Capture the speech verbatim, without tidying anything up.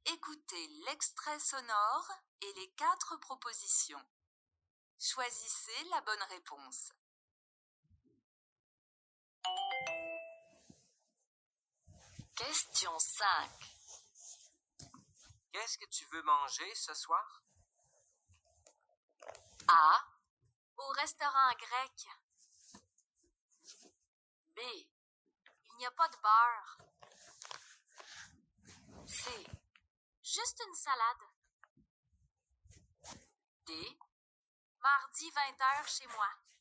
Écoutez l'extrait sonore et les quatre propositions. Choisissez la bonne réponse. Question cinq. Qu'est-ce que tu veux manger ce soir? A. Au restaurant grec. B. Il n'y a pas de beurre. C. Juste une salade. D. Mardi vingt heures chez moi.